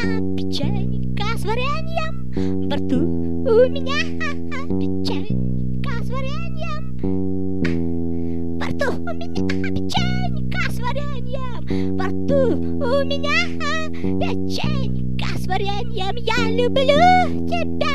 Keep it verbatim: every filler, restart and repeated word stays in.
печенька с вареньем, во рту у меня печенька с вареньем, во рту у меня печенька с вареньем, во рту у меня печенька с вареньем. Я люблю тебя,